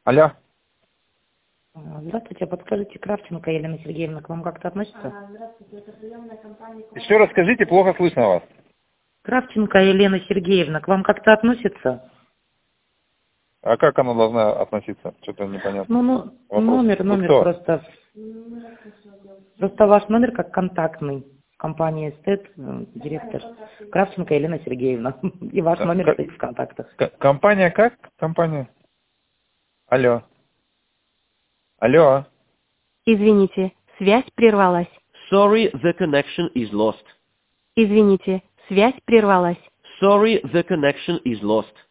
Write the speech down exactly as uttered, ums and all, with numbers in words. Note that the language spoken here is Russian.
Алло. Здравствуйте, подскажите, Кравченко Елена Сергеевна к вам как-то относится? Здравствуйте, это приемная компания. Еще раз скажите, плохо слышно вас. Кравченко Елена Сергеевна к вам как-то относится? А как она должна относиться? Что-то непонятно. Ну, ну Вопрос. номер, Вы номер кто? просто. Просто ваш номер как контактный. Компания Эстет, директор. Кравченко Елена Сергеевна. И ваш К- номер стоит в контактах. к- компания как? Компания? Алло. Алло. Извините, связь прервалась. Sorry, the connection is lost. Извините, связь прервалась. Sorry, the connection is lost.